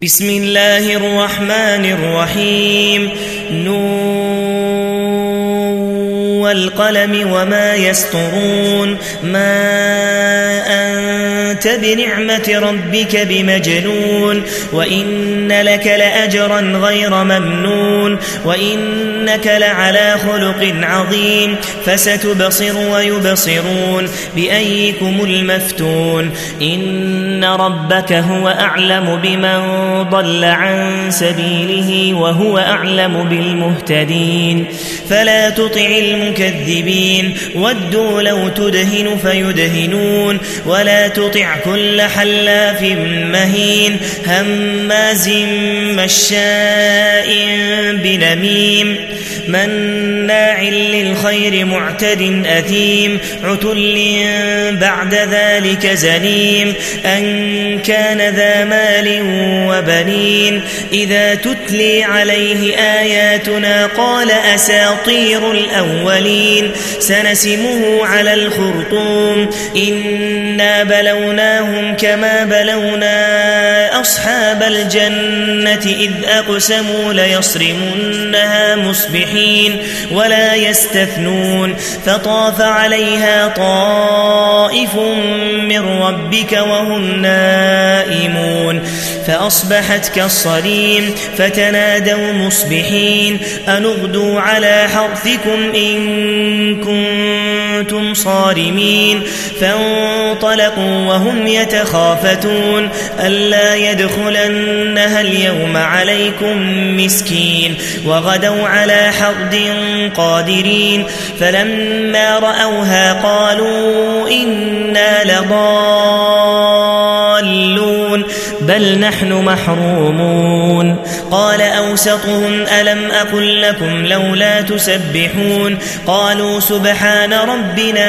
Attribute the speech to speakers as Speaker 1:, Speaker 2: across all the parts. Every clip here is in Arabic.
Speaker 1: بسم الله الرحمن الرحيم والقلم وما يسطرون ما أنت بنعمة ربك بمجنون وإن لك لأجرا غير ممنون وإنك لعلى خلق عظيم فستبصر ويبصرون بأيكم المفتون إن ربك هو أعلم بمن ضل عن سبيله وهو أعلم بالمهتدين فلا تطع المكذبين ودوا لو تدهن فيدهنون ولا تطع كل حلاف مهين هماز مشاء بنميم مناع للخير معتد أثيم عتل بعد ذلك زنيم أن كان ذا مال وبنين إذا تتلي عليه آياتنا قال أساطير الأولين سنسمه على الخرطوم إنا بلوناهم كما بلونا أصحاب الجنة إذ أقسموا ليصرمنها مصبحين ولا يستثنون فطاف عليها طائف من ربك وهم نائمون فأصبحت كالصريم فتنادوا مصبحين أن اغدوا على حرثكم إن كنتم صارمين فانطلقوا وهم يتخافتون ألا يدخلنها اليوم عليكم مسكين وغدوا على حرد قادرين فلما رأوها قالوا إنا لضالون بل نحن محرومون قال أوسطهم ألم أقل لكم لولا تسبحون قالوا سبحان ربنا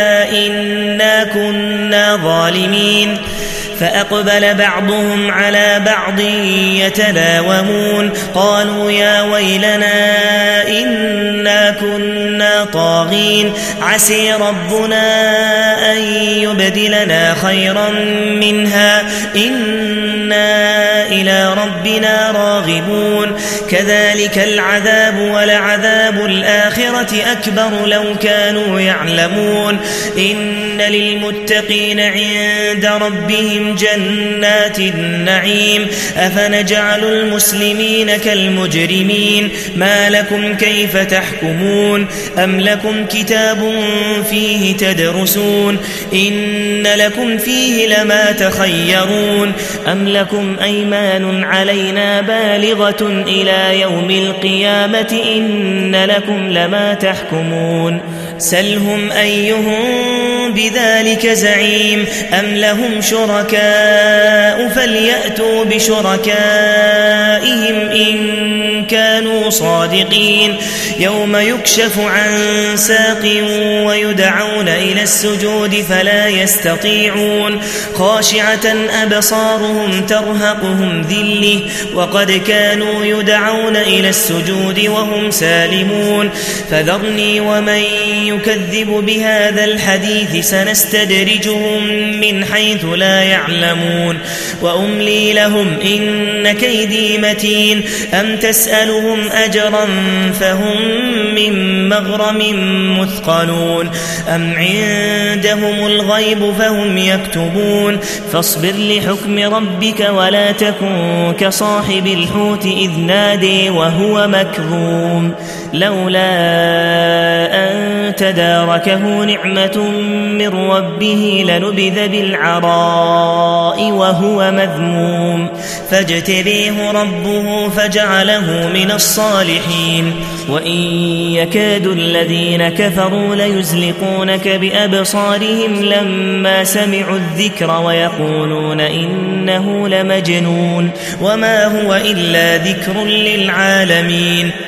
Speaker 1: إنا كنا ظالمين فأقبل بعضهم على بعض يتلاومون قالوا يا ويلنا إنا كنا طاغين عسي ربنا أن يبدلنا خيرا منها إنا إلى ربنا راغبون كذلك العذاب ولعذاب الآخرة أكبر لو كانوا يعلمون إن للمتقين عند ربهم جنات النعيم أفنجعل المسلمين كالمجرمين ما لكم كيف تحكمون أم لكم كتاب فيه تدرسون إن لكم فيه لما تخيرون أم لكم أيمان علينا بالغة إلى يوم القيامة إن لكم لما تحكمون سلهم أيهم بذلك زعيم أم لهم شركاء فليأتوا بشركائهم إن كانوا صادقين يوم يكشف عن ساق ويدعون إلى السجود فلا يستطيعون خاشعة أبصارهم ترهقهم ذلة وقد كانوا يدعون إلى السجود وهم سالمون فذرني ومن يكذب بهذا الحديث سنستدرجهم من حيث لا يعلمون وأملي لهم إن كيدي متين أم تسألهم أجرا فهم من مغرم مثقلون أم عندهم الغيب فهم يكتبون فاصبر لحكم ربك ولا تكن كصاحب الحوت إذ نادي وهو مكظوم لولا أن تداركه نعمة من ربه لنبذ بالعراء وهو مذموم فاجتبيه ربه فجعله من الصالحين وإن يكاد الذين كفروا ليزلقونك بأبصارهم لما سمعوا الذكر ويقولون إنه لمجنون وما هو إلا ذكر للعالمين